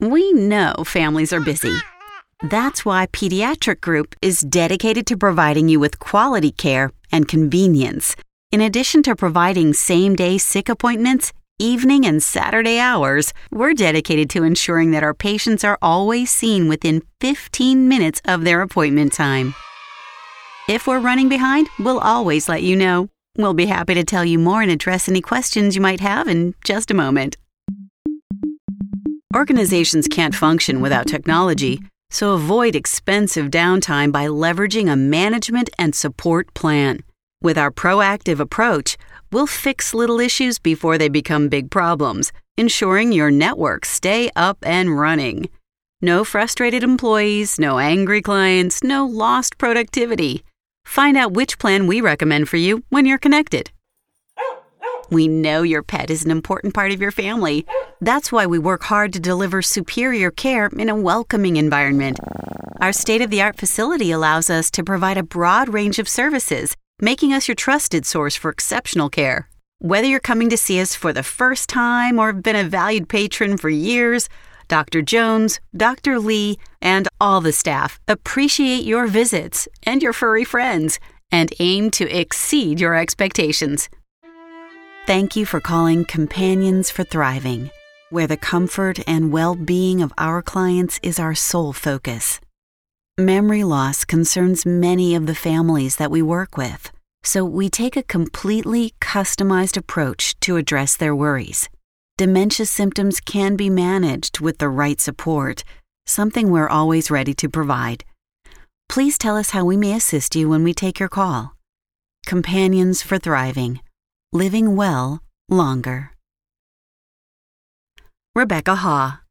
We know families are busy. That's why Pediatric Group is dedicated to providing you with quality care and convenience. In addition to providing same-day sick appointments, evening and Saturday hours, we're dedicated to ensuring that our patients are always seen within 15 minutes of their appointment time. If we're running behind, we'll always let you know. We'll be happy to tell you more and address any questions you might have in just a moment. Organizations can't function without technology, so avoid expensive downtime by leveraging a management and support plan. With our proactive approach, we'll fix little issues before they become big problems, ensuring your networks stay up and running. No frustrated employees, no angry clients, no lost productivity. Find out which plan we recommend for you when you're connected. We know your pet is an important part of your family. That's why we work hard to deliver superior care in a welcoming environment. Our state-of-the-art facility allows us to provide a broad range of services, making us your trusted source for exceptional care. Whether you're coming to see us for the first time or have been a valued patron for years, Dr. Jones, Dr. Lee, and all the staff appreciate your visits and your furry friends and aim to exceed your expectations. Thank you for calling Companions for Thriving, where the comfort and well-being of our clients is our sole focus. Memory loss concerns many of the families that we work with, so we take a completely customized approach to address their worries. Dementia symptoms can be managed with the right support, something we're always ready to provide. Please tell us how we may assist you when we take your call. Companions for Thriving. Living well longer. Rebecca Haw.